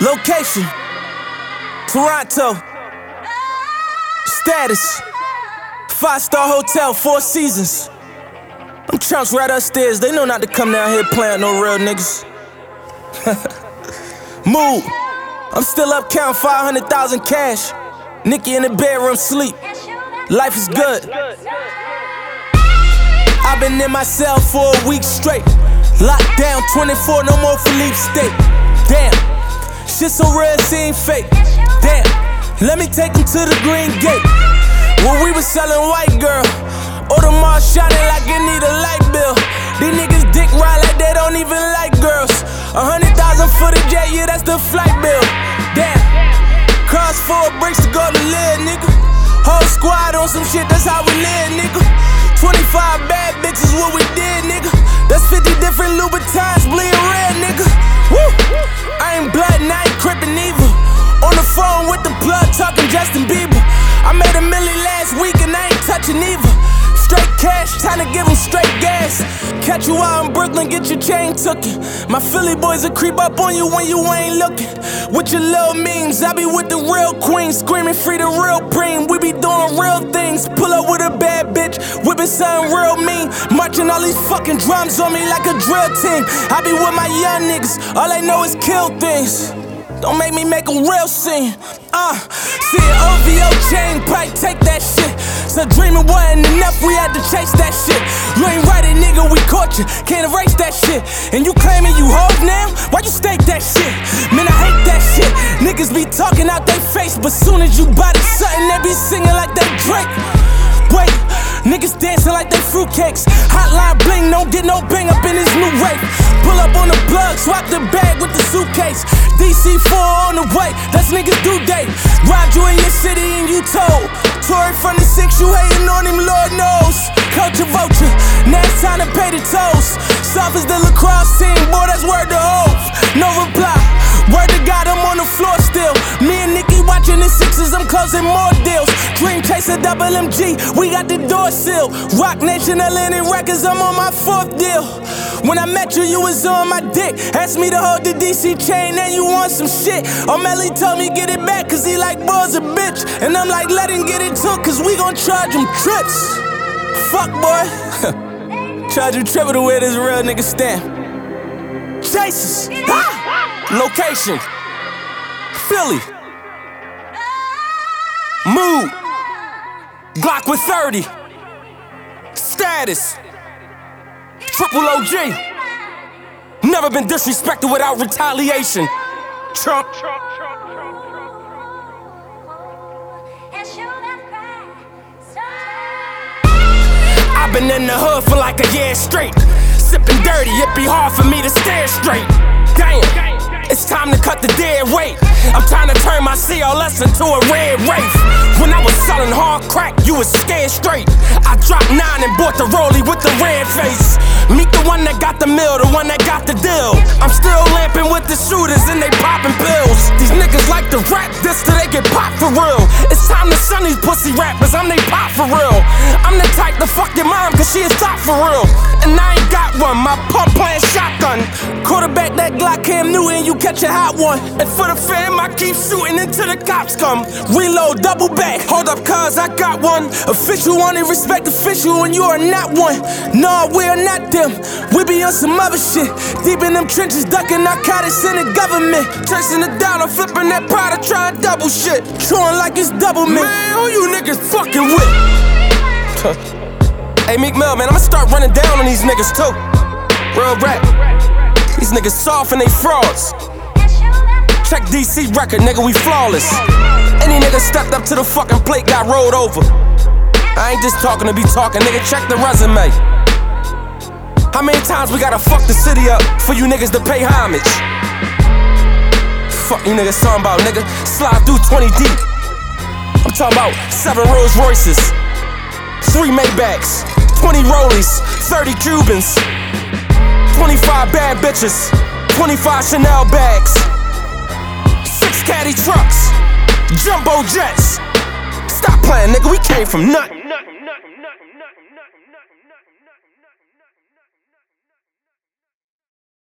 Location, Toronto. Status, 5-star hotel, 4 seasons. Them chumps right upstairs, they know not to come down here playing no real niggas. Mood, I'm still up counting 500,000 cash. Nikki in the bedroom sleep, life is good. I've been in my cell for a week straight. Locked down 24, no more Philippe State. Damn, shit so real, it ain't fake. Damn, let me take him to the Green Gate. When we was selling white girl, Audemars shining like it need a light bill. These niggas dick ride like they don't even like girls. 100,000 for the jet, yeah, that's the flight bill. Damn, cross 4 bricks to go to live, nigga. Whole squad on some shit, that's how we live, nigga. 25 bad bitches, what we did, nigga. That's 50 different Louboutins, bleeding red, nigga. Woo! I ain't blood and I ain't crippin' either. On the phone with the plug, talking Justin Bieber. I made $1 million last week and I ain't touching either. Straight cash, time to give them straight gas. Catch you out in Brooklyn, get your chain tookin'. My Philly boys will creep up on you when you ain't looking. With your little memes, I be with the real queen, screaming free the real preem. We be doing real things, pull up with a bad bitch, whipping something real mean. Marching all these fucking drums on me like a drill team. I be with my young niggas, all they know is kill things. Don't make me make a real scene. See an OVO chain pipe, take that shit. So dreaming wasn't enough, we had to chase that shit. You ain't right it, nigga, we caught you, can't erase that shit. And you claiming you hold now? Why you stake that shit? Man, I hate that shit. Niggas be talking out their face, but soon as you body something, they be singing like they Drake. Wait, niggas dancing like they fruitcakes. Hotline bling, don't get no bang up in his new rape. Pull up on the plug, swap the bag with the suitcase. DC4 on the way, that's niggas due date. Robbed you in your city and you told. Tory from the 6, you hating on him, Lord knows. Culture vulture, now it's time to pay the tolls. Soft as the lacrosse team, boy, that's word to Hov. No reply, word to God, I'm on the floor still. Me and Nikki watching the 6s, I'm closing more deals. Dream Chaser, double MG, we got the door sealed. Rock Nation, Atlantic Records, I'm on my 4th deal. When I met you, you was on my dick. Asked me to hold the DC chain, and you want some shit. O'Malley told me get it back, cause he like boys a bitch. And I'm like, let him get it took, cause we gon' charge him trips. Fuck, boy. Charge you triple to wear this real nigga stamp. Chasers. Location, Philly. Mood, Glock with 30. Status, Triple OG. Never been disrespected without retaliation. Trump. I've been in the hood for like a year straight. Sipping dirty, it be hard for me to stare straight. Damn, it's time to cut the dead weight. I'm trying to turn my CLS into a red wraith. When I was selling hard crack, you was scared straight. I dropped 9 and bought the rollie with the red face. Meet the one that got the mill, the one that got the deal. I'm still lamping with the shooters and they popping pills. These niggas like to rap this till they get popped for real. It's time to shun these pussy rappers, I'm they pop for real. I'm the type to fuck your mom cause she is top for real. And I ain't got one, my pump playing shotgun. Quarterback that Glock Cam Newton, you catch a hot one. And for the fam, I keep shooting until the cops come. Reload, double back, hold up cuz I got one. Official only respect official and you are not one. No, we are not them, we be on some other shit. Deep in them trenches, ducking narcotics in the government. Chasing the dollar, flipping that product, trying double shit. Chewing like it's double mint. Man, who you niggas fucking with? Hey Meek Mill, man, I'ma start running down on these niggas too. Real rap. These niggas soft and they frauds. Check DC record, nigga, we flawless. Any nigga stepped up to the fucking plate got rolled over. I ain't just talking to be talking, nigga, check the resume. How many times we gotta fuck the city up for you niggas to pay homage? Fuck you niggas talking about, nigga. Slide through 20 deep. I'm talking about 7 Rolls Royces, 3 Maybachs, 20 Rollies, 30 Cubans, 25 bad bitches, 25 Chanel bags, 6 caddy trucks, jumbo jets. Stop playing, nigga, we came from nothing.